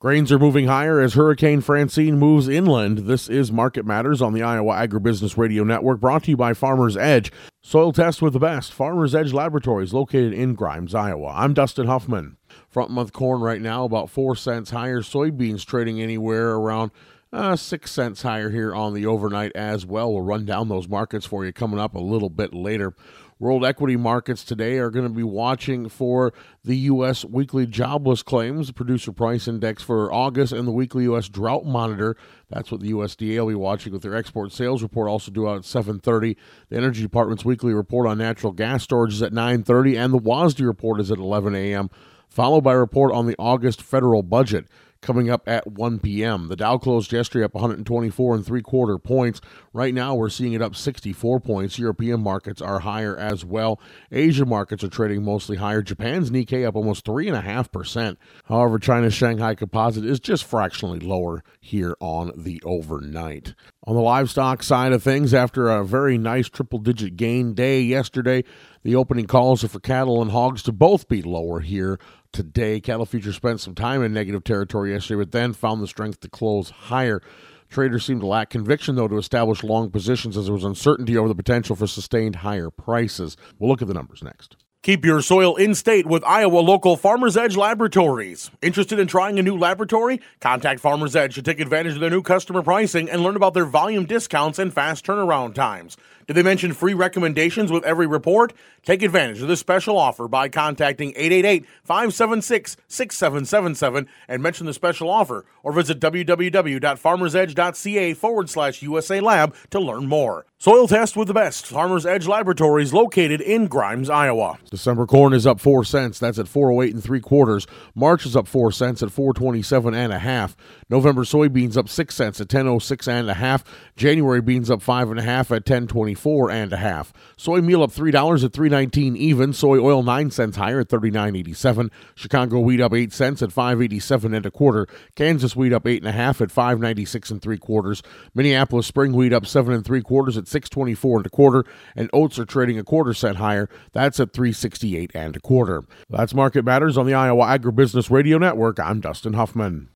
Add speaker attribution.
Speaker 1: Grains are moving higher as Hurricane Francine moves inland. This is Market Matters on the Iowa Agribusiness Radio Network, brought to you by Farmers Edge. Soil test with the best. Farmers Edge Laboratories, located in Grimes, Iowa. I'm Dustin Huffman. Front month corn right now about 4 cents higher. Soybeans trading anywhere around 6 cents higher here on the overnight as well. We'll run down those markets for you coming up a little bit later. World equity markets today are going to be watching for the U.S. weekly jobless claims, producer price index for August, and the weekly U.S. drought monitor. That's what the USDA will be watching with their export sales report, also due out at 7:30. The Energy Department's weekly report on natural gas storage is at 9:30, and the WASDE report is at 11 a.m., followed by a report on the August federal budget coming up at 1 p.m. The Dow closed yesterday up 124 3/4 points. Right now, we're seeing it up 64 points. European markets are higher as well. Asian markets are trading mostly higher. Japan's Nikkei up almost 3.5%. However, China's Shanghai Composite is just fractionally lower here on the overnight. On the livestock side of things, after a very nice triple-digit gain day yesterday, the opening calls are for cattle and hogs to both be lower here today. Cattle futures spent some time in negative territory yesterday, but then found the strength to close higher. Traders seem to lack conviction, though, to establish long positions as there was uncertainty over the potential for sustained higher prices. We'll look at the numbers next. Keep your soil in state with Iowa local Farmers Edge Laboratories. Interested in trying a new laboratory? Contact Farmers Edge to take advantage of their new customer pricing and learn about their volume discounts and fast turnaround times. Did they mention free recommendations with every report? Take advantage of this special offer by contacting 888-576-6777 and mention the special offer, or visit www.farmersedge.ca/USA Lab to learn more. Soil test with the best. Farmers Edge Laboratories, located in Grimes, Iowa. December corn is up 4 cents. That's at 408 3/4. March is up 4 cents at 427 1/2. November soybeans up 6 cents at 1006 1/2. January beans up 5 1/2 at 1024 1/2. Soy meal up $3 at 319 even. Soy oil 9 cents higher at 39.87. Chicago wheat up 8 cents at 587 1/4. Kansas wheat up 8 1/2 at 596 3/4. Minneapolis spring wheat up 7 3/4 at 624 1/4. And oats are trading a 1/4 cent higher. That's at 368 1/4. That's Market Matters on the Iowa Agribusiness Radio Network. I'm Dustin Huffman.